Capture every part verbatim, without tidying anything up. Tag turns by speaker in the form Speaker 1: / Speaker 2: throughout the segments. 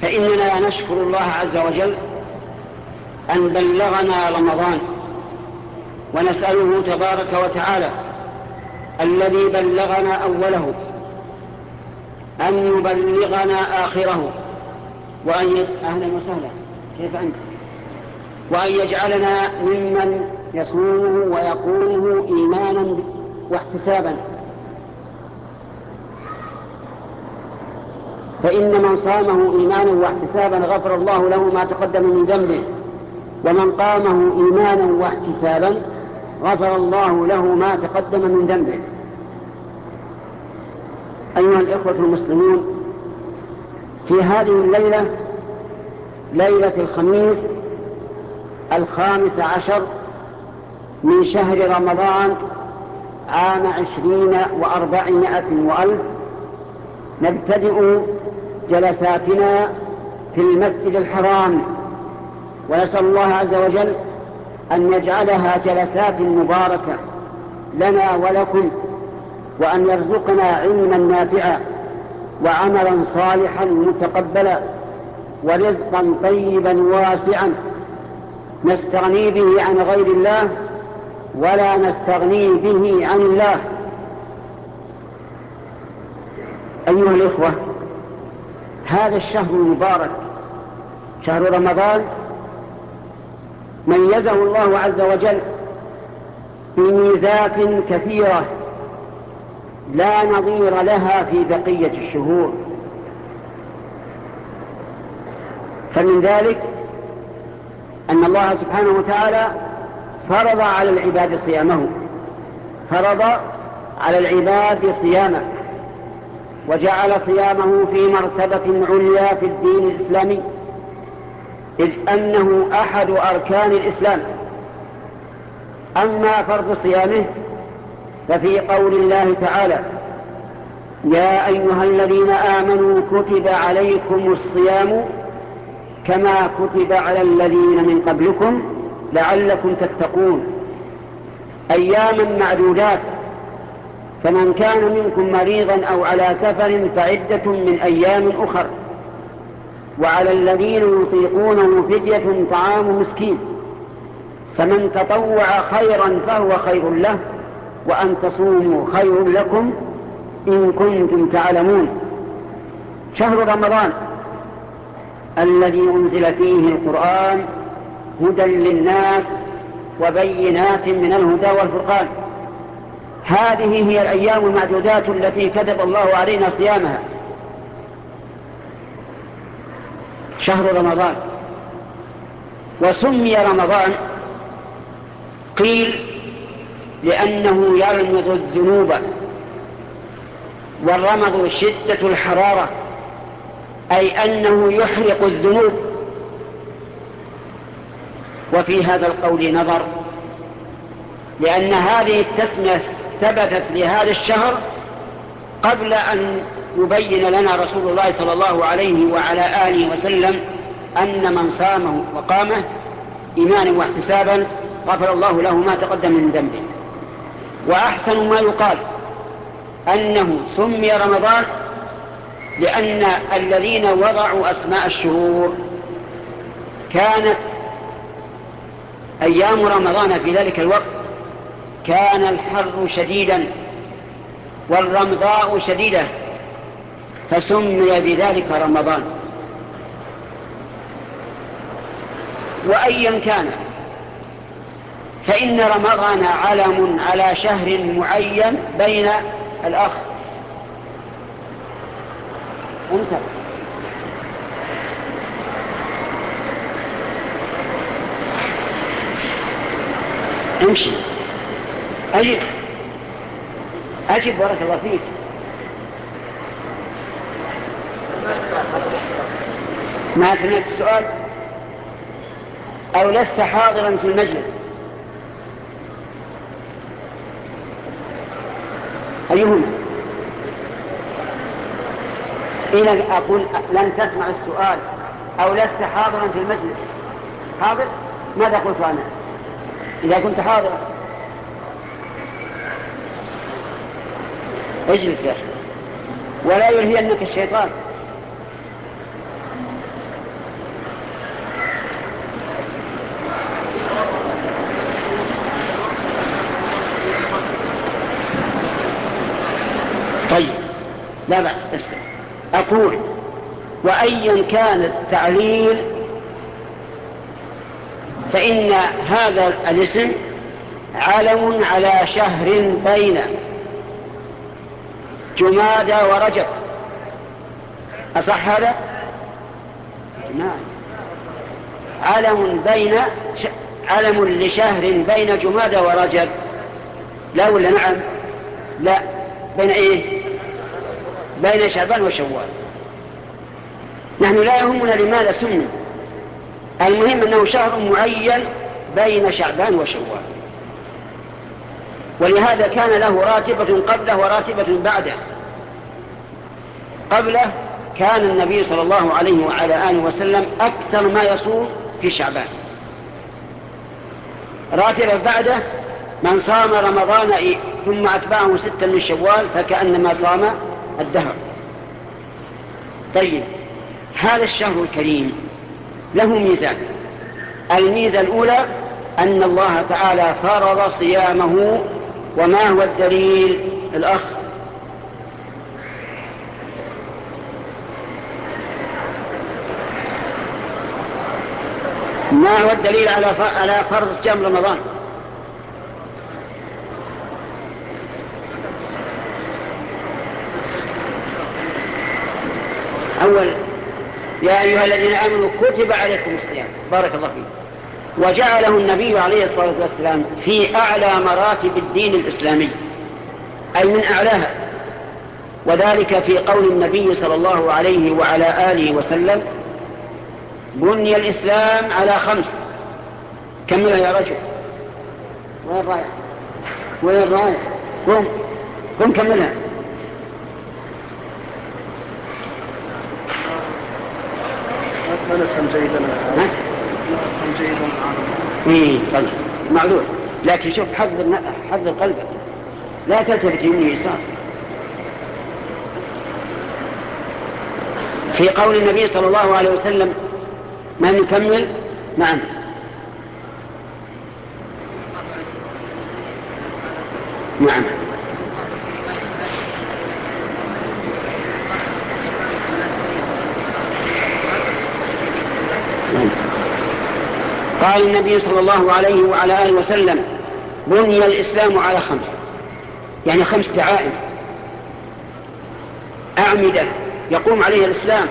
Speaker 1: فإننا نشكر الله عز وجل أن بلغنا رمضان، ونسأله تبارك وتعالى الذي بلغنا أوله أن يبلغنا آخره، وأن ي... أهلا وسهلا، كيف أنت؟ وأن يجعلنا ممن يصومه ويقومه إيمانا واحتسابا. فإن من صامه إيمانا واحتسابا غفر الله له ما تقدم من ذنبه، ومن قامه إيمانا واحتسابا غفر الله له ما تقدم من ذنبه. أيها الإخوة المسلمون، في هذه الليلة، ليلة الخميس الخامس عشر من شهر رمضان عام عشرين وأربعمائة وألف، نبتدئ جلساتنا في المسجد الحرام، ونسأل الله عز وجل أن يجعلها جلسات مباركة لنا ولكم، وأن يرزقنا علما نافعا وعملا صالحا متقبلا ورزقا طيبا واسعا نستغني به عن غير الله ولا نستغني به عن الله. أيها الإخوة، هذا الشهر المبارك شهر رمضان ميزه الله عز وجل بميزات كثيرة لا نظير لها في بقية الشهور. فمن ذلك أن الله سبحانه وتعالى فرض على العباد صيامه، فرض على العباد صيامه، وجعل صيامه في مرتبة عليا في الدين الإسلامي، إذ أنه أحد أركان الإسلام. أما فرض صيامه ففي قول الله تعالى: يا أيها الذين آمنوا كتب عليكم الصيام كما كتب على الذين من قبلكم لعلكم تتقون، أياما معدودات، فمن كان منكم مريضا أو على سفر فعدة من أيام أخر، وعلى الذين يطيقونه فدية طعام مسكين، فمن تطوع خيرا فهو خير له، وأن تصوموا خير لكم إن كنتم تعلمون. شهر رمضان الذي أنزل فيه القرآن هدى للناس وبينات من الهدى والفرقان، هذه هي الأيام المعدودات التي كتب الله علينا صيامها. شهر رمضان، وسمي رمضان قيل لأنه يرمض الذنوب، والرمض شدة الحرارة، أي أنه يحرق الذنوب. وفي هذا القول نظر، لأن هذه التسمية ثبتت لهذا الشهر قبل أن يبين لنا رسول الله صلى الله عليه وعلى آله وسلم أن من صامه وقامه إيمانا واحتسابا غفر الله له ما تقدم من ذنبه. وأحسن ما يقال أنه سمي رمضان لأن الذين وضعوا أسماء الشهور كانت أيام رمضان في ذلك الوقت كان الحر شديدا والرمضاء شديدة، فسمي بذلك رمضان. وأيا كان فإن رمضان علم على شهر معين بين الأخ انت امشي أجب أجب بارك الله فيك. ما سمعت السؤال أو لست حاضرا في المجلس؟ أيهما؟ إذا أقول لن تسمع السؤال أو لست حاضرا في المجلس. حاضر؟ ماذا قلت أنا؟ إذا كنت حاضرا اجلس يا أخي ولا يلهينك الشيطان. لا بأس اسلم. أقول وأيا كان التعليل فإن هذا الاسم علم على شهر بين جمادى ورجب. أصح هذا؟ نعم، علم بين ش... علم لشهر بين جمادى ورجب. لا ولا نعم؟ لا، بين ايه؟ بين شعبان وشوال. نحن لا يهمنا لماذا سمي، المهم انه شهر معين بين شعبان وشوال، ولهذا كان له راتبة قبله وراتبة بعده. قبله كان النبي صلى الله عليه وعلى آله وسلم أكثر ما يصوم في شعبان. راتبة بعده من صام رمضان ثم أتبعه ستا من شوال فكأنما صام الدهر. طيب، هذا الشهر الكريم له ميزان. الميزة الأولى أن الله تعالى فرض صيامه. وما هو الدليل الأخ؟ ما هو الدليل على فرض صيام رمضان؟ أول يا أيها الذين آمنوا كتب عليكم الصيام، بارك الله فيك. وجعله النبي عليه الصلاة والسلام في أعلى مراتب الدين الإسلامي، أي من أعلاها، وذلك في قول النبي صلى الله عليه وعلى آله وسلم: بني الإسلام على خمس. كملها يا رجل. وين رايح؟ وين رايح؟ قم قم كملها.
Speaker 2: لا نفهم جيدا. لا نفهم جيدا.
Speaker 1: ايه طيب، معذور، لكن شوف حضر حضر قلبك، لا تلتفت يمين يسار. في قول النبي صلى الله عليه وسلم: من يكمل؟ نعم. نعم. قال النبي صلى الله عليه وعلى آله وسلم: بني الإسلام على خمس، يعني خمس دعائم، أعمدة يقوم عليها الإسلام.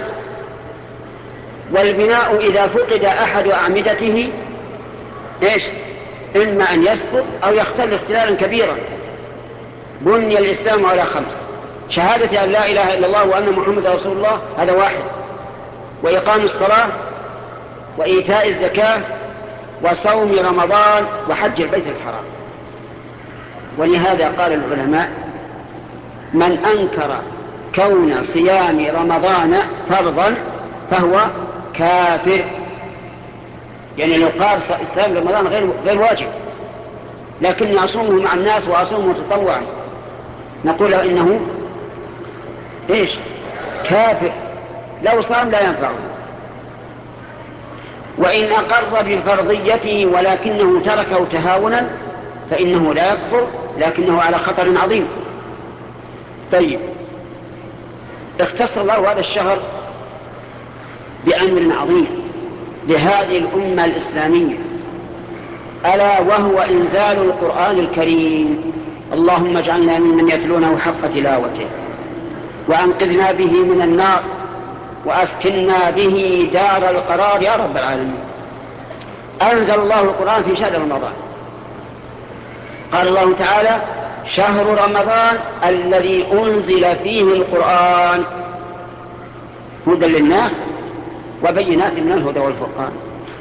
Speaker 1: والبناء إذا فقد أحد أعمدته إيش؟ إما أن يسقط أو يختل اختلالا كبيرا. بني الإسلام على خمس: شهادة أن لا إله إلا الله وأن محمد رسول الله، هذا واحد، وإقام الصلاة، وإيتاء الزكاة، وصوم رمضان، وحج البيت الحرام. ولهذا قال العلماء: من أنكر كون صيام رمضان فرضا فهو كافر. يعني لو قال صيام رمضان غير غير واجب لكني أصومه مع الناس وأصومه تطوعا، نقول له إنه إيش؟ كافر. لو صام لا ينفعه. وإن أقر بفرضيته ولكنه تركه تهاونا فإنه لا يكفر، لكنه على خطر عظيم. طيب، اختص الله هذا الشهر بأمر عظيم لهذه الأمة الإسلامية، ألا وهو إنزال القرآن الكريم. اللهم اجعلنا ممن يتلونه حق تلاوته، وأنقذنا به من النار، وأسكننا به دار القرار يا رب العالمين. أنزل الله القرآن في شهر رمضان. قال الله تعالى: شهر رمضان الذي أنزل فيه القرآن هدى للناس وبينات من الهدى والفرقان.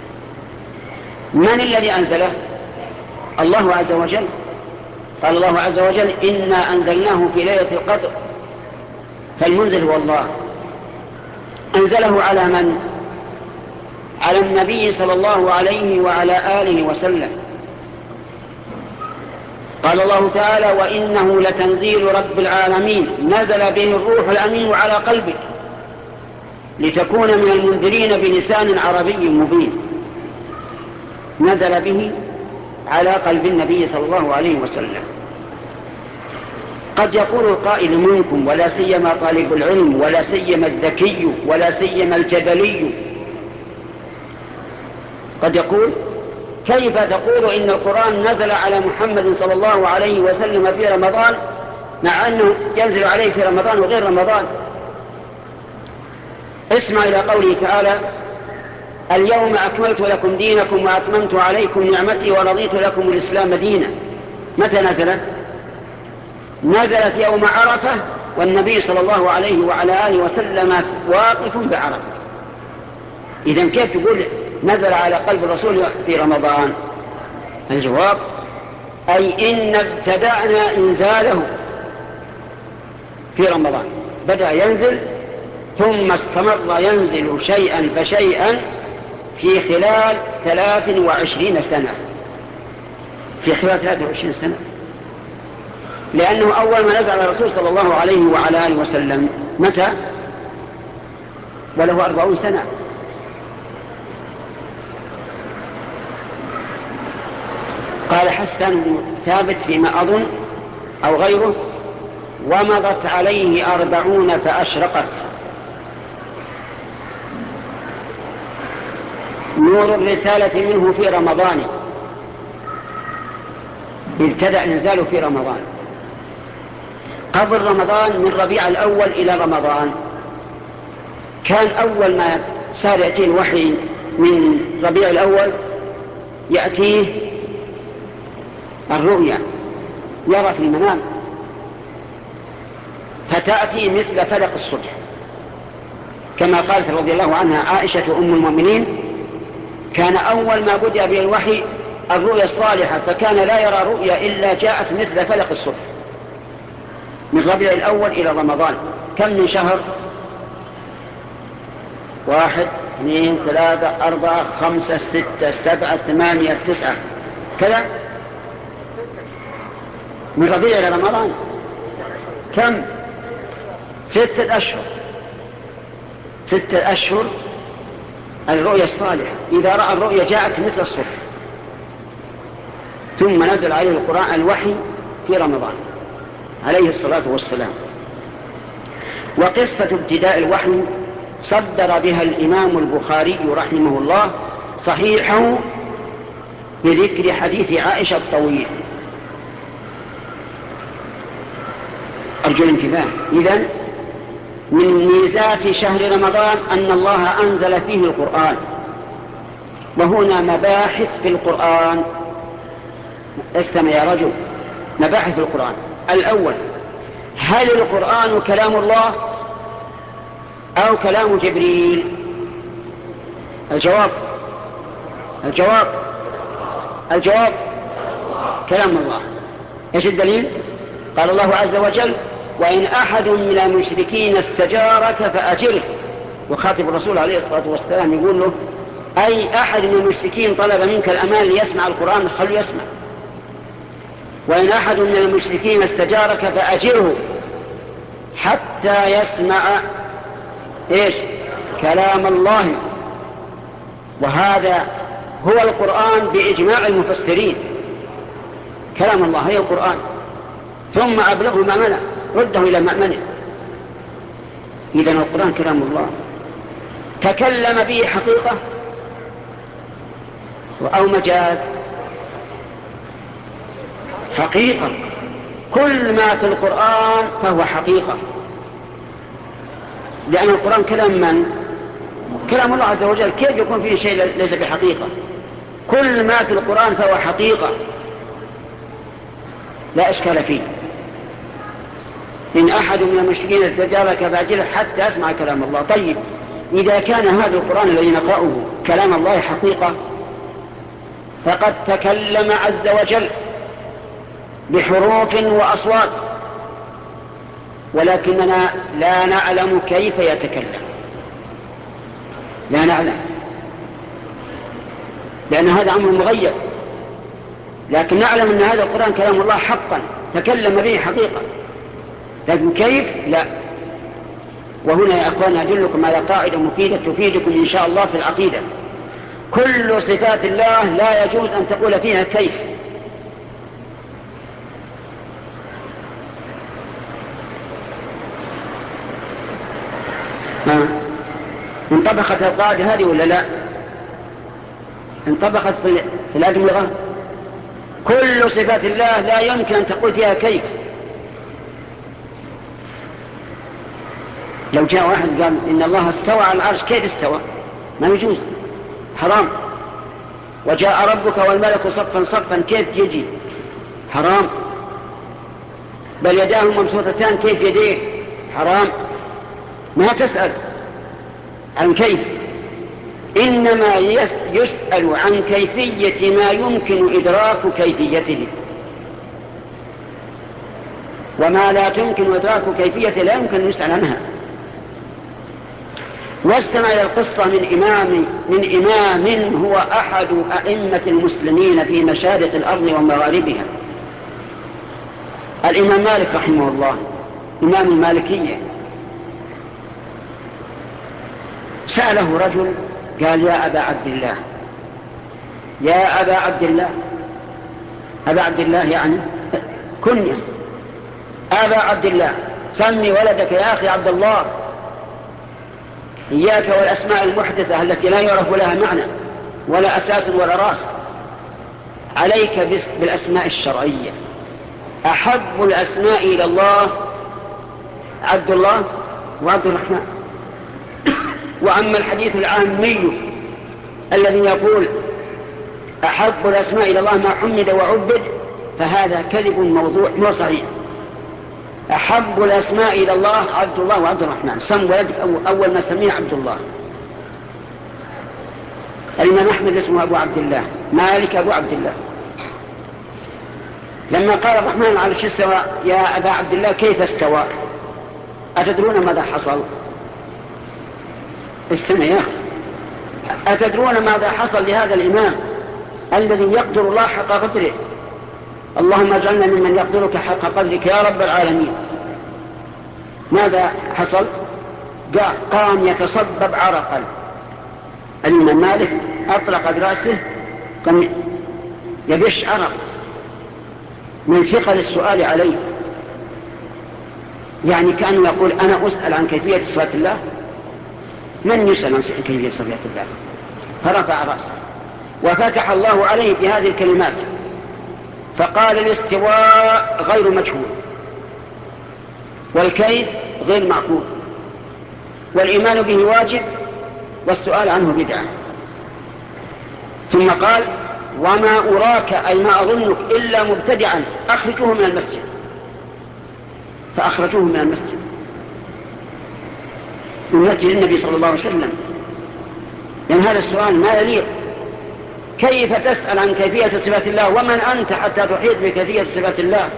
Speaker 1: من الذي أنزله؟ الله عز وجل. قال الله عز وجل: إنا أنزلناه في ليلة القدر. فالمنزل هو الله. أنزله على من؟ على النبي صلى الله عليه وعلى آله وسلم. قال الله تعالى: وإنه لتنزيل رب العالمين نزل به الروح الأمين على قلبك لتكون من المنذرين بلسان عربي مبين. نزل به على قلب النبي صلى الله عليه وسلم. قد يقول القائل منكم ولا سيما طالب العلم ولا سيما الذكي ولا سيما الجدلي، قد يقول كيف تقول إن القرآن نزل على محمد صلى الله عليه وسلم في رمضان مع أنه ينزل عليه في رمضان وغير رمضان؟ اسمع إلى قوله تعالى: اليوم أكملت لكم دينكم وأتممت عليكم نعمتي ورضيت لكم الإسلام دينا. متى نزلت؟ نزلت يوم عرفة والنبي صلى الله عليه وعلى آله وسلم واقف بعرفة. إذن كيف تقول نزل على قلب الرسول في رمضان؟ الجواب: أي إن ابتدأنا إنزاله في رمضان، بدأ ينزل ثم استمر ينزل شيئا فشيئا في خلال ثلاث وعشرين سنة في خلال ثلاث وعشرين سنة، لأنه أول ما نزل على الرسول صلى الله عليه وعلى آله وسلم متى؟ وله أربعون سنة. قال حسان بن ثابت فيما أظن أو غيره: ومضت عليه أربعون فأشرقت. نور الرسالة منه في رمضان، ابتدأ إنزاله في رمضان. قبل رمضان من ربيع الأول إلى رمضان كان أول ما صار يأتيه الوحي من ربيع الأول يأتيه الرؤيا، يرى في المنام، فتأتي مثل فلق الصبح، كما قالت رضي الله عنها عائشة أم المؤمنين: كان أول ما بدأ به الوحي الرؤيا الصالحة، فكان لا يرى رؤيا إلا جاءت مثل فلق الصبح. من ربيع الأول إلى رمضان كم من شهر؟ واحد اثنين ثلاثة أربعة خمسة ستة سبعة ثمانية تسعة كذا. من ربيع إلى رمضان كم؟ ستة أشهر. ستة أشهر الرؤيا الصالحة، إذا رأى الرؤيا جاءت مثل الصبح. ثم نزل عليه القرآن الوحي في رمضان عليه الصلاة والسلام. وقصة ابتداء الوحي صدر بها الإمام البخاري رحمه الله صحيحه بذكر حديث عائشة الطويل. أرجو الانتباه. إذن من ميزات شهر رمضان أن الله أنزل فيه القرآن، وهنا مباحث في القرآن. استمع يا رجل، مباحث في القرآن. الأول: هل القرآن كلام الله أو كلام جبريل؟ الجواب الجواب الجواب كلام الله. ايش الدليل؟ قال الله عز وجل: وإن أحد من المشركين استجارك فأجره. وخاطب الرسول عليه الصلاة والسلام يقول له: أي أحد من المشركين طلب منك الأمان ليسمع القرآن خلوا يسمع. وإن أحد من المشركين استجارك فأجره حتى يسمع إيش؟ كلام الله. وهذا هو القرآن بإجماع المفسرين. كلام الله هي القرآن. ثم أبلغه مأمنه، رده إلى مأمنه. إذن القرآن كلام الله تكلم به حقيقة أو مجاز؟ حقيقة. كل ما في القرآن فهو حقيقة، لأن القرآن كلام من؟ كلام الله عز وجل. كيف يكون فيه شيء ليس بحقيقة؟ كل ما في القرآن فهو حقيقة لا إشكال فيه. إن أحد من المشركين استجارك فأجره حتى يسمع كلام الله. طيب، إذا كان هذا القرآن الذي نقرأه كلام الله حقيقة، فقد تكلم عز وجل بحروف وأصوات، ولكننا لا نعلم كيف يتكلم، لا نعلم، لأن هذا أمر مغيب. لكن نعلم أن هذا القرآن كلام الله حقا تكلم به حقيقة، لكن كيف؟ لا. وهنا يا أخوان أدلكم على قاعدة مفيدة تفيدكم إن شاء الله في العقيدة: كل صفات الله لا يجوز أن تقول فيها كيف. انطبقت القاعدة هذه ولا لا؟ انطبقت في الأدمغة. كل صفات الله لا يمكن أن تقول فيها كيف. لو جاء واحد قال إن الله استوى على العرش، كيف استوى؟ ما يجوز، حرام. وجاء ربك والملك صفا صفا، كيف يجي؟ حرام. بل يداه مبسوطتان، كيف يديه؟ حرام. ما تسأل عن كيف، إنما يسأل عن كيفية ما يمكن إدراك كيفيته، وما لا تمكن إدراك كيفيته لا يمكن أن يسأل عنها. واستمع إلى القصة من إمام, من إمام هو أحد أئمة المسلمين في مشارق الأرض ومغاربها، الإمام مالك رحمه الله، إمام المالكية. سأله رجل قال: يا أبا عبد الله، يا أبا عبد الله. أبا عبد الله يعني كنية. أبا عبد الله، سمي ولدك يا أخي عبد الله. إياك والأسماء المحدثة التي لا يعرف لها معنى ولا أساس ولا رأس، عليك بالأسماء الشرعية. أحب الأسماء إلى الله عبد الله وعبد الرحمن. وأما الحديث العامي الذي يقول أحب الأسماء إلى الله ما حمد وعبد، فهذا كذب موضوع مو صحيح. أحب الأسماء إلى الله عبد الله وعبد الرحمن. سم ولدك أول ما سميه عبد الله. الإمام أحمد اسمه أبو عبد الله، مالك أبو عبد الله. لما قال الرحمن على العرش استوى، يا أبا عبد الله كيف استوى؟ أتدرون ماذا حصل؟ استمع يا أخي. أتدرون ماذا حصل لهذا الإمام الذي يقدر الله حق قدره؟ اللهم اجعلنا ممن يقدرك حق قدرك يا رب العالمين. ماذا حصل؟ قام يتصبب عرقا. الإمام مالك أطلق برأسه، كان يبش عرق من ثقل السؤال عليه. يعني كأنه يقول أنا أسأل عن كيفية صفات الله؟ من يسأل عن كيفية صفات الله؟ فرفع رأسه وفتح الله عليه بهذه الكلمات، فقال: الاستواء غير مجهول، والكيف غير معقول، والإيمان به واجب، والسؤال عنه بدعة. ثم قال: وما أراك أي ما أظنك إلا مبتدعا، أخرجوه من المسجد. فأخرجوه من المسجد، من مسجد النبي صلى الله عليه وسلم. لأن هذا السؤال ما يليق. كيف تسأل عن كيفية صفات الله ومن أنت حتى تحيط بكيفية صفات الله؟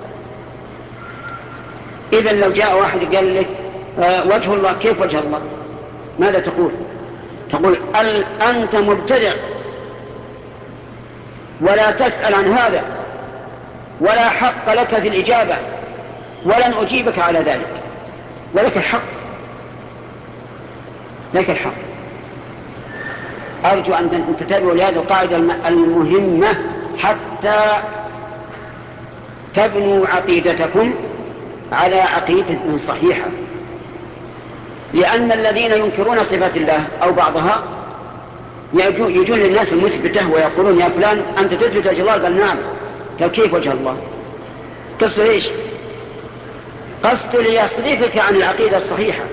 Speaker 1: إذن لو جاء واحد قال لك آه وجه الله، كيف وجه الله؟ ماذا تقول؟ تقول أنت مبتدع ولا تسأل عن هذا، ولا حق لك في الإجابة، ولن أجيبك على ذلك، ولك الحق، لك الحق. أرجو أن تتابعوا لهذه القاعدة المهمة حتى تبنوا عقيدتكم على عقيدة صحيحة. لأن الذين ينكرون صفات الله أو بعضها يجون للناس المثبتة ويقولون: يا فلان أنت تثبت وجه الله؟ قال: نعم. قال: كيف وجه الله؟ قصده إيش؟ قصده ليصرفك عن العقيدة الصحيحة.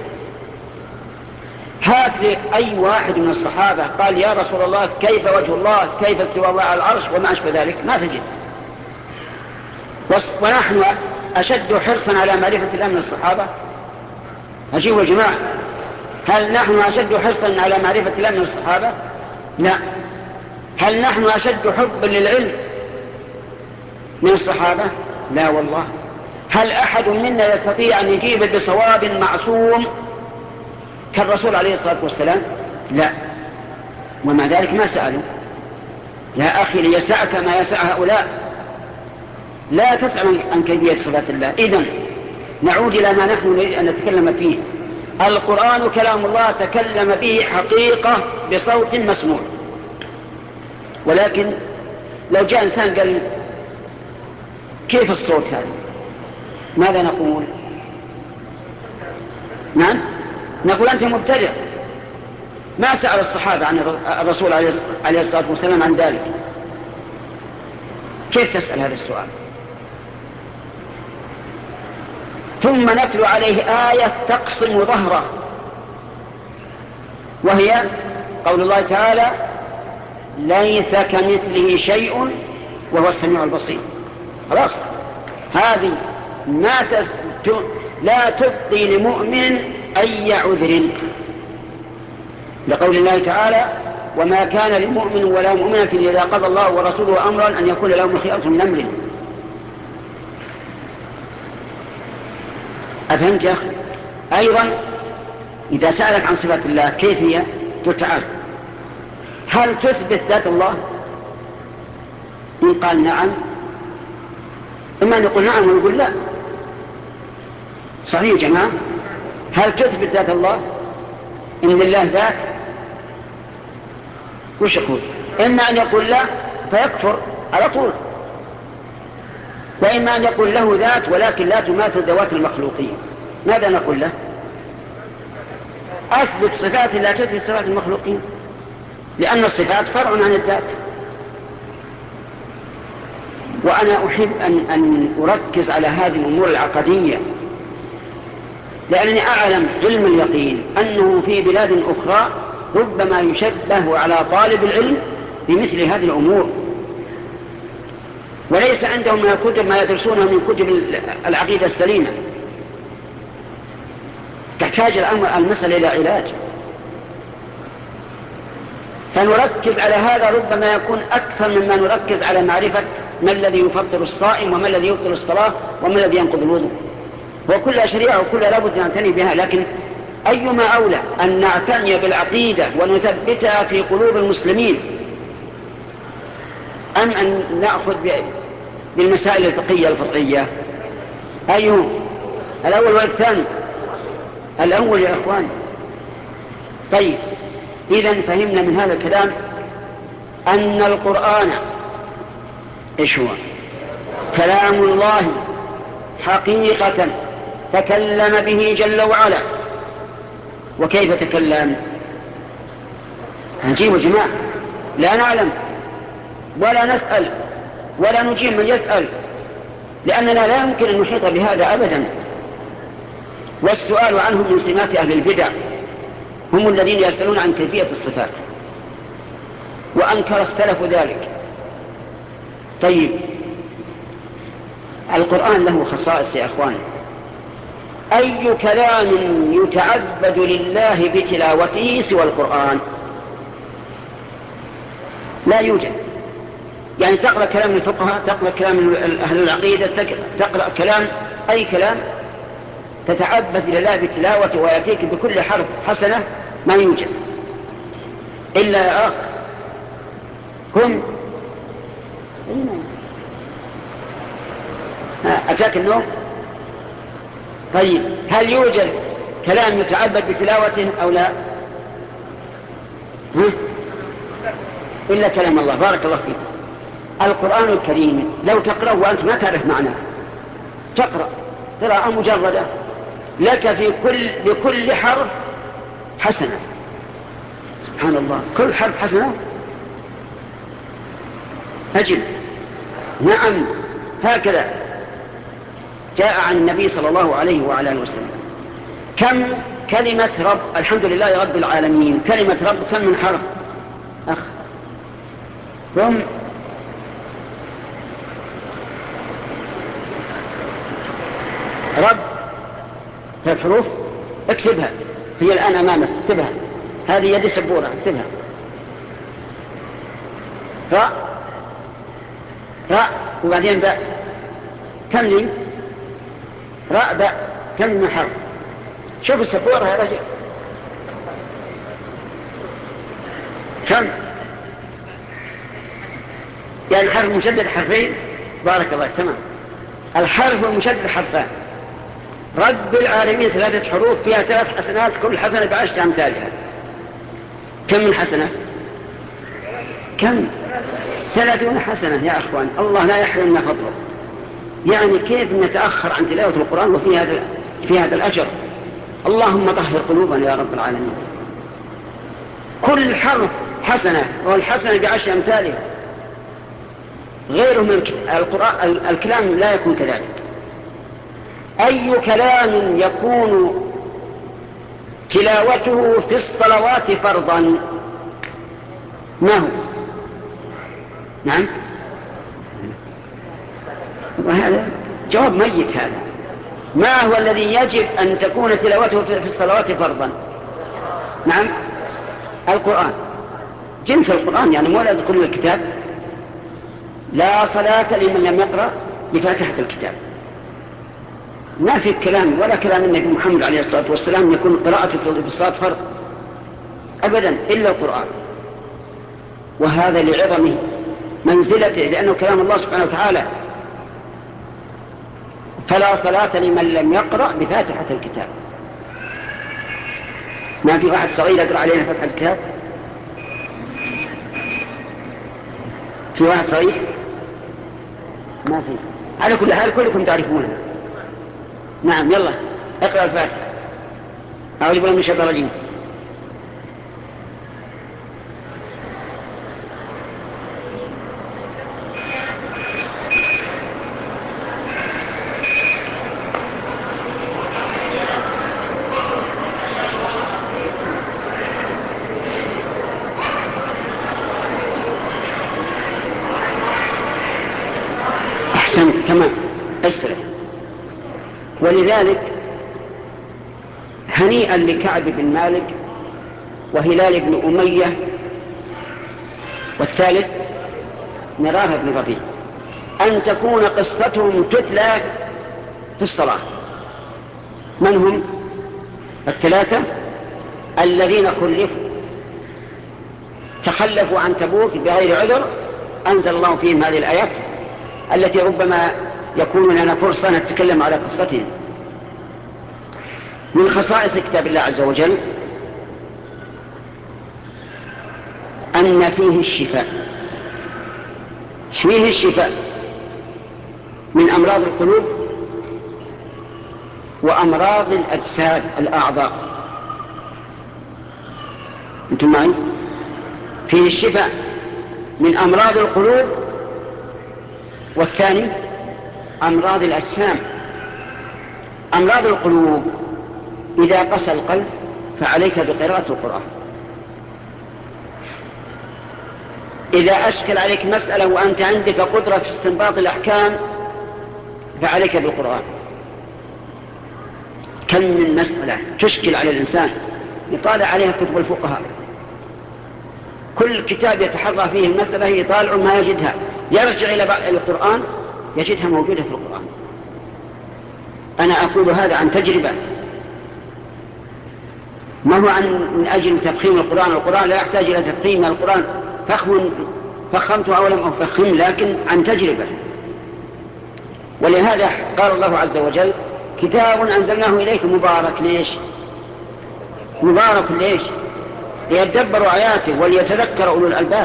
Speaker 1: هات لي أي واحد من الصحابة قال: يا رسول الله كيف وجه الله؟ كيف استوى الله على العرش؟ وما أشبه ذلك، ما تجد. ونحن أشد حرصا على معرفة الله من الصحابة. أجيبوا يا جماعة، هل نحن أشد حرصا على معرفة الله من الصحابة؟ لا. هل نحن أشد حبا للعلم من الصحابة؟ لا والله. هل أحد منا يستطيع أن يجيب بصواب معصوم كالرسول عليه الصلاة والسلام؟ لا. ومع ذلك ما سألوا. يا أخي ليسعك ما يسع هؤلاء، لا تسأل عن كيفية صفات الله. إذن نعود إلى ما نحن نريد أن نتكلم فيه. القرآن كلام الله تكلم به حقيقة بصوت مسموع. ولكن لو جاء إنسان قال: كيف الصوت هذا؟ ماذا نقول؟ نعم، نقول أنت مبتدع. ما سأل الصحابة عن الرسول عليه الصلاة والسلام عن ذلك، كيف تسأل هذا السؤال؟ ثم نتلو عليه آية تقسم ظهره، وهي قول الله تعالى: ليس كمثله شيء وهو السميع البصير. خلاص، هذه ما لا تبقي لمؤمن أي عذر، لقول الله تعالى: وما كان لمؤمن ولا مؤمنة إذا قضى الله ورسوله أمرا أن يكون لهم الخيرة من أمره. أفهمت يا أخي؟ أيضا إذا سألك عن صفات الله كيف هي؟ قل تعال، هل تثبت ذات الله؟ إن قال نعم، إما أن يقول نعم ويقول لا. صحيح يا جماعة؟ هل تثبت ذات الله؟ إن لله ذات، وش يقول؟ إما أن يقول لا فيكفر على طول، وإما أن يقول له ذات ولكن لا تماثل ذوات المخلوقين. ماذا نقول له؟ أثبت صفات لا تثبت صفات المخلوقين، لأن الصفات فرع عن الذات. وأنا أحب أن, أن أركز على هذه الأمور العقدية، لأنني أعلم علم اليقين أنه في بلاد أخرى ربما يشبه على طالب العلم بمثل هذه الأمور، وليس عندهم من الكتب ما يدرسونه من كتب العقيدة السليمة. تحتاج الأمر المسألة إلى علاج، فنركز على هذا ربما يكون أكثر مما نركز على معرفة ما الذي يفطر الصائم وما الذي يبطل الصلاة وما الذي ينقض الوضوء، وكل شريعة وكل لابد نعتني بها. لكن أيما أولى أن نعتني بالعقيدة ونثبتها في قلوب المسلمين أم أن نأخذ بالمسائل الفقهية الفرعية؟ أيهم الأول والثاني؟ الأول يا أخوان. طيب، إذن فهمنا من هذا الكلام أن القرآن إيش هو؟ كلام الله حقيقة تكلم به جل وعلا. وكيف تكلم؟ نجيب يا جماعة، لا نعلم ولا نسأل ولا نجيب من يسأل، لأننا لا يمكن أن نحيط بهذا أبدا. والسؤال عنهم من سمات أهل البدع، هم الذين يسألون عن كيفية الصفات، وأنكر السلف ذلك. طيب، القرآن له خصائص يا أخوان. أي كلام يتعبد لله بتلاوته سوى القرآن؟ لا يوجد. يعني تقرأ كلام الفقهاء، تقرأ كلام أهل العقيدة، تقرأ كلام أي كلام تتعبد لله بتلاوته ويأتيك بكل حرف حسنة، ما يوجد إلا آخر كن أتاك النوم. طيب، هل يوجد كلام يتعبد بتلاوته أو لا؟ ها؟ إلا كلام الله. بارك الله فيك. القرآن الكريم لو تقرأ وأنت ما تعرف معناه، تقرأ قراءة مجردة لك في كل بكل حرف حسنة. سبحان الله، كل حرف حسنة. أجل، نعم، هكذا جاء عن النبي صلى الله عليه وعلى آله وسلم. كم كلمة رب؟ الحمد لله رب العالمين. كلمة رب كم من حرف أخ؟ كم؟ رب ثلاث حروف. اكتبها، هي الآن أمامك، اكتبها، هذه يد سبورة، اكتبها. راء، راء، وبعدين باء. كم لي؟ راء باء، كم من حرف؟ شوف السبورة يا رجل، كم؟ يعني الحرف المشدد حرفين. بارك الله، تمام. الحرف المشدد حرفان. رب العالمين ثلاثة حروف، فيها ثلاث حسنات، كل حسنة بعشر أمثالها. كم من حسنة؟ كم؟ ثلاثون حسنة يا أخوان. الله لا يحرمنا فضله. يعني كيف نتأخر عن تلاوة القرآن وفي هذا في هذا الأجر؟ اللهم طهر قلوبنا يا رب العالمين. كل حرف حسنة، والحسنة بعشر أمثالها. غيره من القرآن الكلام لا يكون كذلك. أي كلام يكون تلاوته في الصلوات فرضا؟ ما هو؟ نعم، وهذا جواب ميت. هذا ما هو الذي يجب أن تكون تلاوته في الصلوات فرضا؟ نعم، القرآن، جنس القرآن، يعني مو لازم كل الكتاب. لا صلاة لمن لم يقرأ بفاتحة الكتاب. ما في كلام ولا كلام النبي محمد عليه الصلاة والسلام يكون قراءته في الصلاة فرض أبدا إلا القرآن، وهذا لعظمه منزلته، لأنه كلام الله سبحانه وتعالى. فلا صلاة لمن لم يقرأ بفاتحة الكتاب. ما في واحد صغير يقرأ علينا فاتحة الكتاب؟ في واحد صغير؟ ما في. على كل حال كلكم تعرفونها. نعم، يلا اقرأ الفاتحة. أعوذ بالله من الشيطان الرجيم. أحسن، تمام، أسرع. ولذلك هنيئا لكعب بن مالك وهلال بن أمية والثالث مرارة بن ربيع أن تكون قصتهم تتلى في الصلاة. من هم الثلاثة الذين كلفوا تخلفوا عن تبوك بغير عذر؟ أنزل الله فيهم هذه الآيات التي ربما يكون لنا فرصة نتكلم على قصتهم. من خصائص كتاب الله عز وجل أن فيه الشفاء. فيه الشفاء من أمراض القلوب وأمراض الأجساد الأعضاء. أنتم معي؟ فيه الشفاء من أمراض القلوب، والثاني أمراض الأجسام. أمراض القلوب إذا قسى القلب فعليك بقراءة القرآن. إذا أشكل عليك مسألة وأنت عندك قدرة في استنباط الأحكام فعليك بالقرآن. كم من مسألة تشكل على الإنسان يطالع عليها كتب الفقهاء، كل كتاب يتحرى فيه المسألة يطالع ما يجدها، يرجع إلى القرآن يجدها موجودة في القرآن. أنا أقول هذا عن تجربة، ما هو عن من أجل تفخيم القرآن. القرآن لا يحتاج إلى تفخيم. القرآن فخم فخمته أو لم أفخم، لكن عن تجربة. ولهذا قال الله عز وجل كتاب أنزلناه إليك مبارك. ليش مبارك؟ ليش؟ ليدبروا آياته وليتذكر أولو الألباب.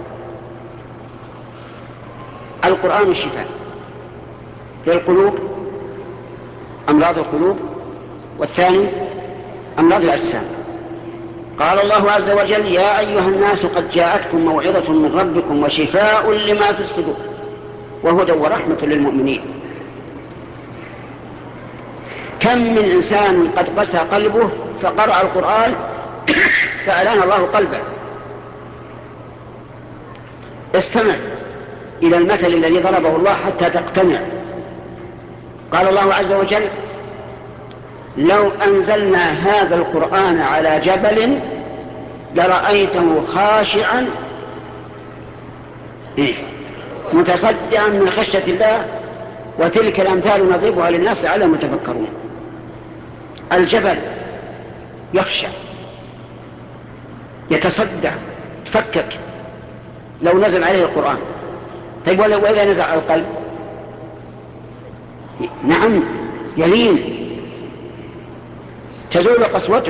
Speaker 1: القرآن الشفاء للقلوب، أمراض القلوب، والثاني أمراض الأجسام. قال الله عز وجل يا أيها الناس قد جاءتكم موعظة من ربكم وشفاء لما في الصدور وهدى ورحمة للمؤمنين. كم من إنسان قد قسى قلبه فقرأ القرآن فألان الله قلبه. استمع إلى المثل الذي ضربه الله حتى تقتنع. قال الله عز وجل لو أنزلنا هذا القرآن على جبل لرأيته خاشعا إيه؟ متصدعا من خشية الله وتلك الأمثال نضربها للناس لعلهم يتفكرون. الجبل يخشع يتصدع تفكك لو نزل عليه القرآن. طيب وإذا نزل على القلب؟ نعم يلين تزول قسوته.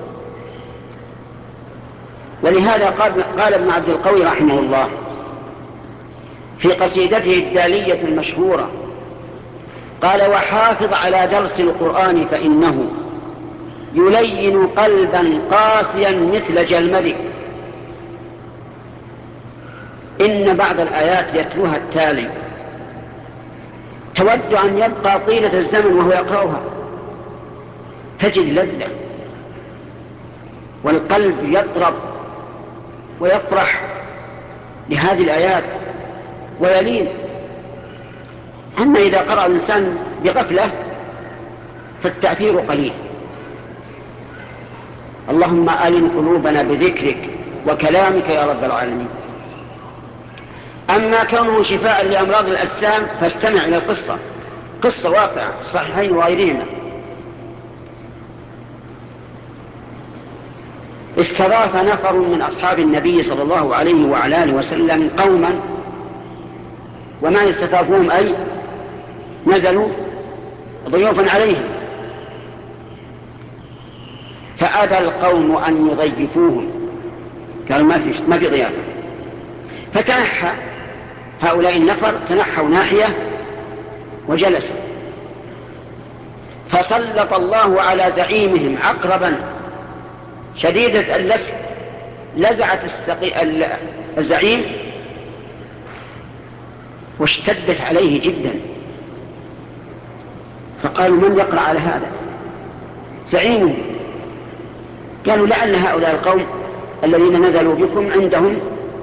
Speaker 1: ولهذا قال, قال ابن عبد القوي رحمه الله في قصيدته الدالية المشهورة قال وحافظ على درس القرآن فإنه يلين قلبا قاسيا مثل جلمد إن بعض الآيات يتلوها التالي تود أن يبقى طيلة الزمن وهو يقرأها، تجد لذة والقلب يطرب ويفرح لهذه الآيات ويلين. أما إذا قرأ الإنسان بغفلة فالتأثير قليل. اللهم ألن قلوبنا بذكرك وكلامك يا رب العالمين. أما كونه شفاء لأمراض الأجسام فاستمع إلى القصة، قصة واقعة في الصحيحين وغيرهما. استضاف نفر من أصحاب النبي صلى الله عليه وعلى آله وسلم قوما، وما استضافوهم أي نزلوا ضيوفا عليهم، فأبى القوم أن يضيفوهم، قالوا ما في ما في ضيافة. فتنحى هؤلاء النفر، تنحوا ناحية وجلسوا، فسلط الله على زعيمهم عقربا شديدة اللسع لزعت الزعيم واشتدت عليه جدا. فقالوا من يقرأ على هذا؟ زعيمه. قالوا لعل هؤلاء القوم الذين نزلوا بكم عندهم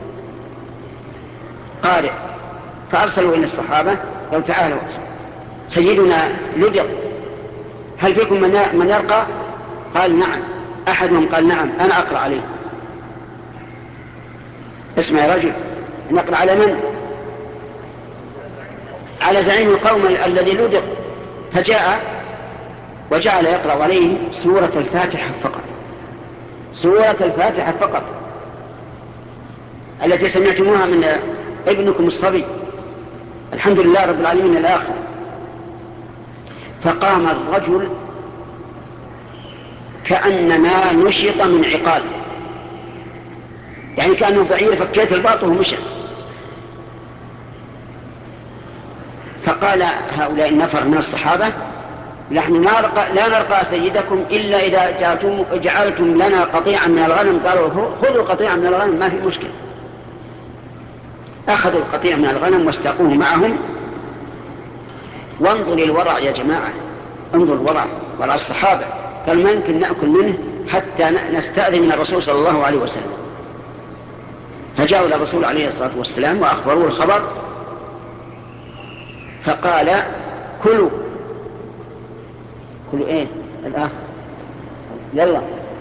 Speaker 1: قارئ. فأرسلوا إلى الصحابة قالوا تعالوا سيدنا لدغ، هل فيكم من يرقى؟ قال نعم. أحدهم قال نعم أنا أقرأ عليه. اسمع يا رجل، نقرأ على من؟ على زعيم القوم الذي لدغ. فجاء وجعل يقرأ عليه سورة الفاتحة فقط، سورة الفاتحة فقط التي سمعتموها من ابنكم الصبي، الحمد لله رب العالمين الآخر. فقام الرجل كأنما نشط من عقال، يعني كأنه بعير فكيت الباط ومشى. فقال هؤلاء النفر من الصحابة نحن لا نرقى سيدكم إلا إذا جعلتم, جعلتم لنا قطيعا من الغنم. قالوا خذوا قطيعا من الغنم ما في مشكلة. أخذوا القطيع من الغنم واستاقوه معهم. وانظر الورع يا جماعة، انظر الورع ورع الصحابة. قال ما يمكن نأكل منه حتى نستأذن من الرسول صلى الله عليه وسلم. فجاءوا إلى الرسول عليه الصلاة والسلام وأخبروه الخبر، فقال كلوا. كلوا ايه الآخر؟ يلا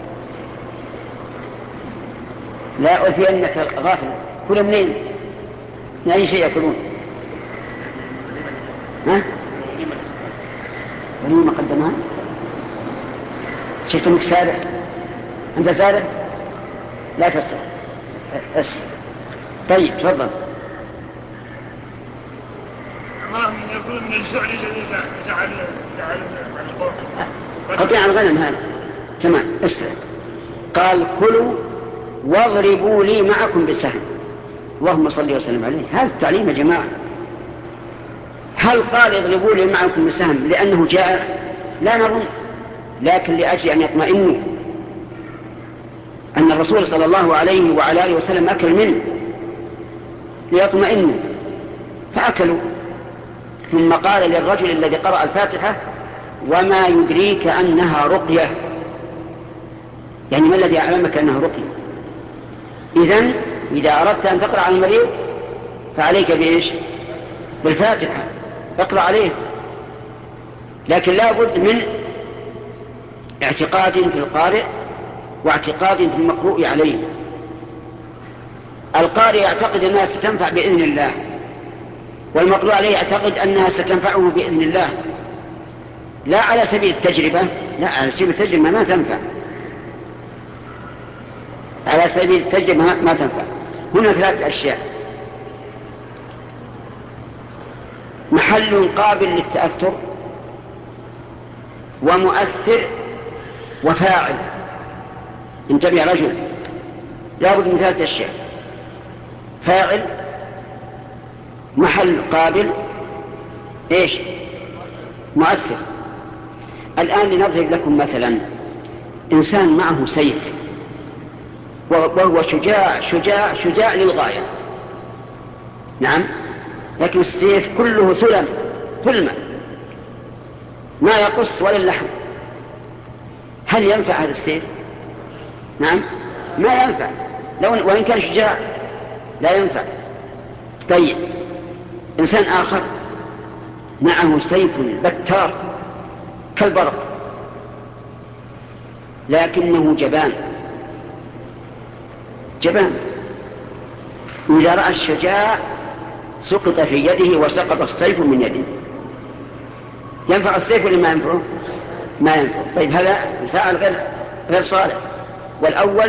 Speaker 1: لا ألفي أنك غافل. كلوا منين؟ من أي شيء يأكلون؟ ها؟ وليمة قدمها؟ شفتمك سارع؟ أنت سارع؟ لا تسرع أسف. طيب تفضل.
Speaker 3: يقول من الزعل الذي جعل جعل
Speaker 1: قطيع الغنم هذا تمام. اسرع. قال كلوا واضربوا لي معكم بسهم. اللهم صل وسلم عليه. هذا التعليم يا جماعة. هل قال اضربوا لي معكم بسهم لأنه جاء؟ لا نظن، لكن لأجل أن يطمئنوا أن الرسول صلى الله عليه وعلى آله وسلم أكل منه، ليطمئنوا فأكلوا. ثم قال للرجل الذي قرأ الفاتحة وما يدريك أنها رقية، يعني ما الذي أعلمك أنها رقية؟ إذن إذا أردت أن تقرأ على المريض فعليك بإيش؟ بالفاتحة، اقرأ عليه. لكن لا بد من اعتقاد في القارئ واعتقاد في المقروء عليه. القارئ يعتقد أنها ستنفع بإذن الله، والمقروء عليه يعتقد أنها ستنفعه بإذن الله، لا على سبيل التجربة. لا على سبيل التجربة ما تنفع، على سبيل التجربة ما تنفع. هنا ثلاث أشياء: محل قابل للتأثر، ومؤثر، وفاعل. انتبه يا رجل، لا بد من ثلاث أشياء: فاعل، محل قابل، ايش؟ مؤثر. الآن لنضرب لكم مثلا إنسان معه سيف وهو شجاع شجاع شجاع للغاية، نعم، لكن السيف كله ثلم ثلمة ما يقص ولا اللحم. هل ينفع هذا السيف؟ نعم ما ينفع، لو وإن كان شجاع لا ينفع. طيب إنسان آخر معه سيف بتار كالبرق لكنه جبان جبان، إذا رأى الشجاع سقط في يده وسقط السيف من يده. ينفع السيف ولا ما ينفعه؟ ما ينفع. طيب هذا الفاعل غير غير صالح، والأول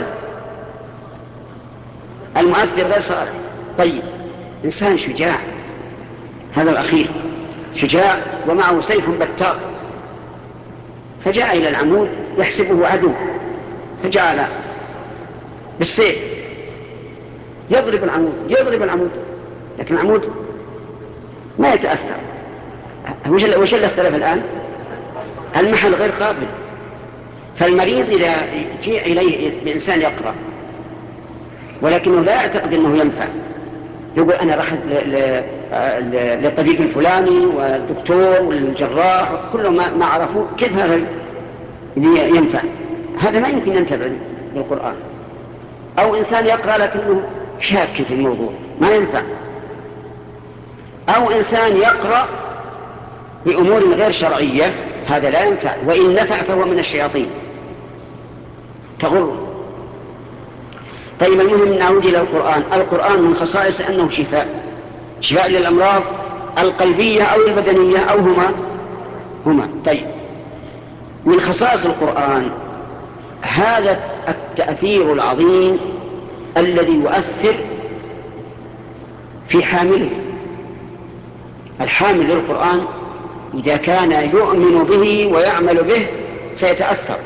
Speaker 1: المؤثر غير صالح. طيب إنسان شجاع، هذا الأخير شجاع ومعه سيف بتار، فجاء إلى العمود يحسبه عدو، فجعل بالسيف يضرب العمود يضرب العمود لكن العمود ما يتأثر. وش اللي اختلف الآن؟ المحل غير قابل. فالمريض إذا جيء إليه بإنسان يقرأ ولكنه لا يعتقد أنه ينفع، يقول أنا راح للطبيب الفلاني والدكتور والجراح كلهم ما عرفوا كيف هذا ينفع، هذا ما يمكن ينتبع للقرآن. أو إنسان يقرأ لكنه شاك في الموضوع ما ينفع. أو إنسان يقرأ بأمور غير شرعية، هذا لا ينفع، وإن نفع فهو من الشياطين تغر. طيب المهم نعود إلى القرآن. القرآن من خصائص أنه شفاء، شفاء للأمراض القلبية أو البدنية أو هما هما طيب من خصائص القرآن هذا التأثير العظيم الذي يؤثر في حامله. الحامل للقرآن إذا كان يؤمن به ويعمل به سيتأثر،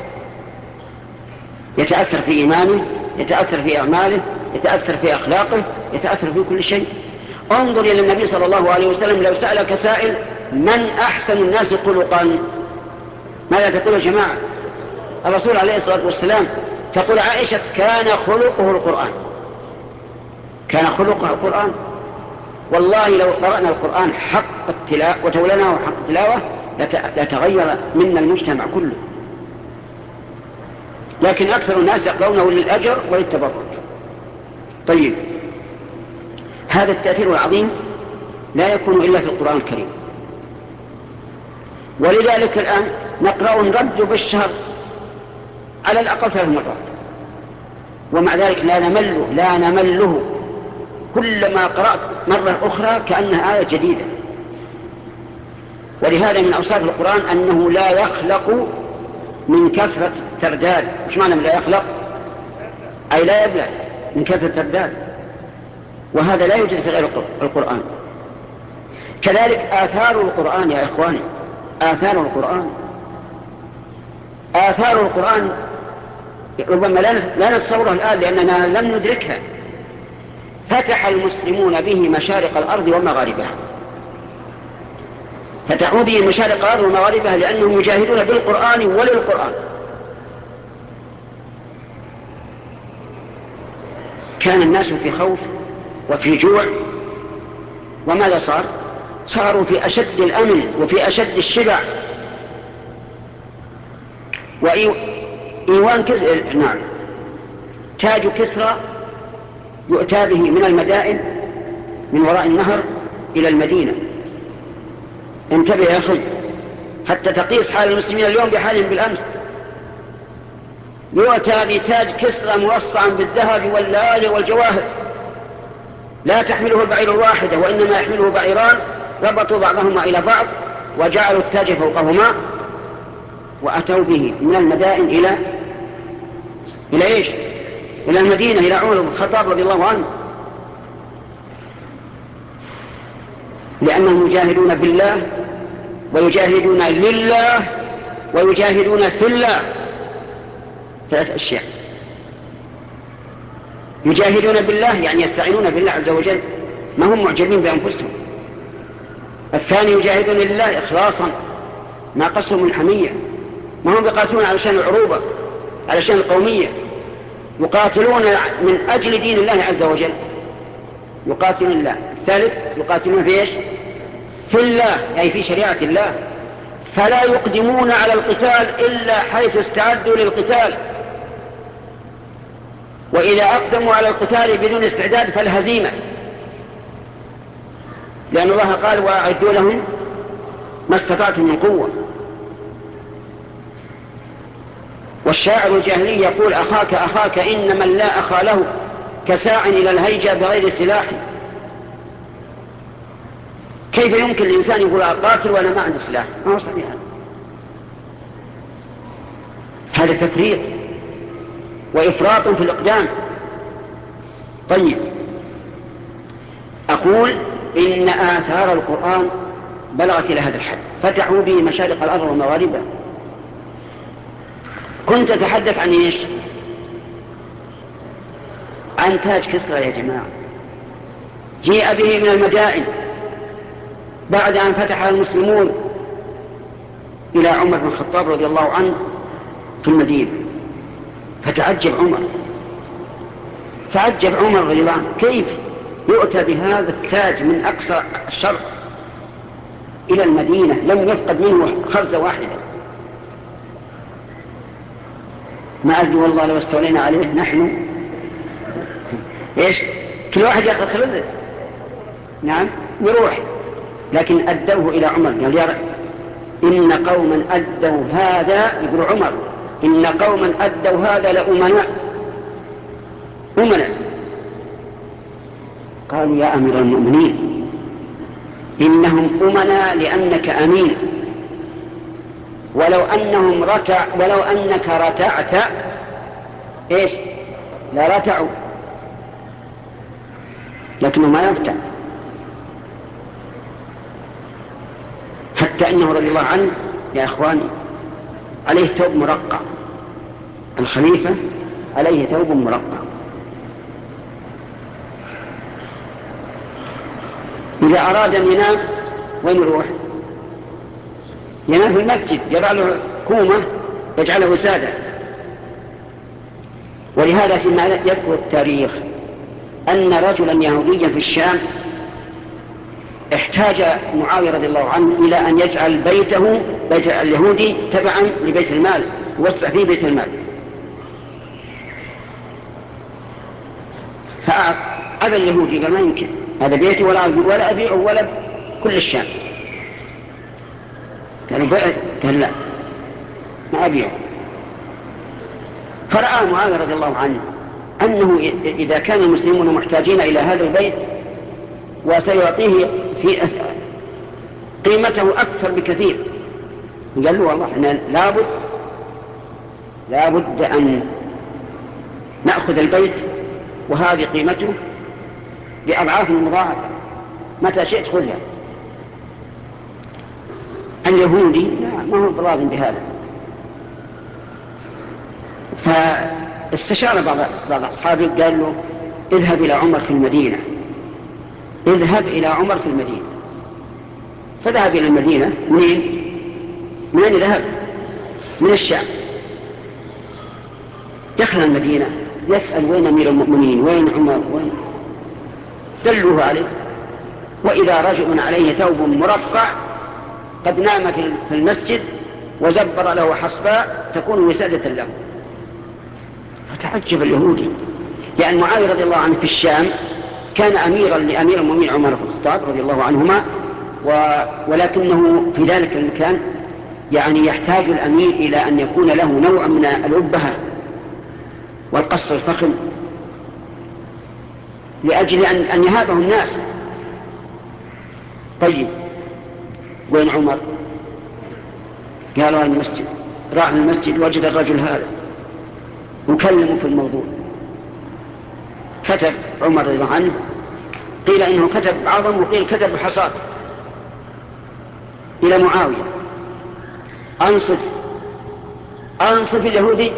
Speaker 1: يتأثر في إيمانه، يتأثر في أعماله، يتأثر في أخلاقه، يتأثر في كل شيء. انظر إلى النبي صلى الله عليه وسلم لو سألك سائل من أحسن الناس خلقا ماذا تقول يا جماعة؟ الرسول عليه الصلاة والسلام تقول عائشة كان خلقه القرآن، كان خلقه القرآن. والله لو قرأنا القرآن حق التلاوة وتولناه حق التلاوة لتغير منا المجتمع كله، لكن أكثر الناس يقرؤونه للأجر وللتبرك. طيب هذا التأثير العظيم لا يكون إلا في القرآن الكريم، ولذلك الآن نقرأ نرد بالشهر على الأقل ثلاث مرات، ومع ذلك لا نمله لا نمله كلما قرأت مرة أخرى كأنها آية جديدة. ولهذا من أوصاف القرآن أنه لا يخلق من كثرة الترداد. مش معنى لا يخلق؟ أي لا يبلغ من كثرة الترداد، وهذا لا يوجد في غير القرآن. كذلك آثار القرآن يا إخواني، آثار القرآن آثار القرآن ربما لا نتصورها الآن لأننا لم ندركها. فتح المسلمون به مشارق الأرض ومغاربها، فتحوا به مشارق الأرض ومغاربها لأنهم يجاهدون بالقرآن وللقرآن. كان الناس في خوف وفي جوع، وماذا صار؟ صاروا في أشد الأمن وفي أشد الشبع. وإيوان كسرى نعم تاج كسرى يؤتى به من المدائن من وراء النهر إلى المدينة. انتبه يا أخي حتى تقيس حال المسلمين اليوم بحالهم بالأمس. يؤتى بتاج كسرى مرصعا بالذهب واللآلئ والجواهر، لا تحمله البعير الواحدة وإنما يحمله بعيران ربطوا بعضهما إلى بعض وجعلوا التاج فوقهما، وأتوا به من المدائن إلى إلى إيش؟ إلى المدينة، إلى عمر بن الخطاب رضي الله عنه، لأنهم يجاهدون بالله ويجاهدون لله ويجاهدون في الله. ثلاث أشياء: يجاهدون بالله يعني يستعينون بالله عز وجل، ما هم معجبين بأنفسهم. الثاني يجاهدون لله إخلاصا، ما قصدهم من حمية، ما هم يقاتلون علشان العروبة علشان القومية، يقاتلون من أجل دين الله عز وجل. يقاتلون الله. الثالث يقاتلون في إيش؟ في الله، أي في شريعة الله، فلا يقدمون على القتال إلا حيث استعدوا للقتال، وإذا أقدموا على القتال بدون استعداد فالهزيمة، لأن الله قال وأعدوا لهم ما استطعتم من قوة. والشاعر الجاهلي يقول أخاك أخاك إن من لا أخا له كساع إلى الهيجة بغير سلاح. كيف يمكن الإنسان يقول أقاتل وأنا ما عندي سلاح؟ ما هو صحيح، هذا تفريط وإفراط في الإقدام. طيب، أقول إن آثار القرآن بلغت إلى هذا الحد، فتحوا به مشارق الأرض ومغاربها. كنت أتحدث عن إيش؟ عن تاج كسرى يا جماعة، جيء به من المدائن بعد أن فتح المسلمون إلى عمر بن الخطاب رضي الله عنه في المدينة، فتعجب عمر تعجب عمر رضي الله عنه كيف يؤتى بهذا التاج من أقصى الشرق إلى المدينة، لم يفقد منه خبزة واحدة. ما أدري والله لو استولينا عليه نحن إيش كل واحد يأخذ خبزة، نعم يروح، لكن أدوه إلى عمر. قال يا إن قوما أدوا هذا، يقول عمر إن قوما أدوا هذا لأمناء أمناء. قالوا يا أمير المؤمنين إنهم أمناء لأنك أمين، ولو أنهم رتع ولو أنك رتعت إيش لا رتعوا، لكنه ما يرتع. حتى أنه رضي الله عنه يا أخواني عليه ثوب مرقع، الخليفة عليه ثوب مرقع، إذا أراد أن ينام وين يروح؟ ينام في المسجد، يضع له كومة يجعله وسادة. ولهذا فيما يذكر التاريخ أن رجلا يهوديا في الشام احتاج معاوية رضي الله عنه إلى أن يجعل بيته بيت اليهودي تبعا لبيت المال، يوسع فيه بيت المال، فأبى اليهودي قال ما يمكن، هذا بيتي ولا ولا أبيعه ولا كل الشام. قال قال لا ما أبيعه. فرأى معاوية رضي الله عنه أنه إذا كان المسلمون محتاجين إلى هذا البيت وسيعطيه في قيمته أكثر بكثير، قال له والله إحنا لابد لابد أن نأخذ البيت وهذه قيمته بأضعاف مضاعفة، متى شئت خذها. اليهودي ما هو براض بهذا، فاستشار بعض بعض أصحابه قال له اذهب إلى عمر في المدينة اذهب إلى عمر في المدينة. فذهب إلى المدينة. منين؟ من أين ذهب؟ من الشام. دخل المدينة يسأل وين أمير المؤمنين، وين عمر، وين؟ دلوه عليه، وإذا رجل عليه ثوب مرقع قد نام في المسجد وزبر له حصباء تكون وسادة له. فتعجب اليهودي، لأن معاوية رضي الله عنه في الشام كان أميرا لأمير المؤمنين عمر بن الخطاب رضي الله عنهما، ولكنه في ذلك المكان يعني يحتاج الأمير إلى أن يكون له نوع من الأبهة والقصر الفخم لأجل أن, أن يهابه الناس. طيب وين عمر؟ قالوا المسجد. راح المسجد وجد الرجل هذا وكلموا في الموضوع. كتب عمر رضي الله عنه، قيل إنه كتب عظم وقيل كتب حصاد إلى معاوية أنصف أنصف اليهودي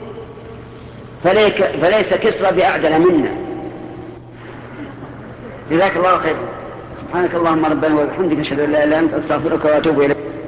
Speaker 1: فليس كسرى بأعدل منا. جزاك الله خير. سبحانك اللهم ربنا وبحمدك أشهد أن لا إله إلا أنت أستغفرك وأتوب إليك.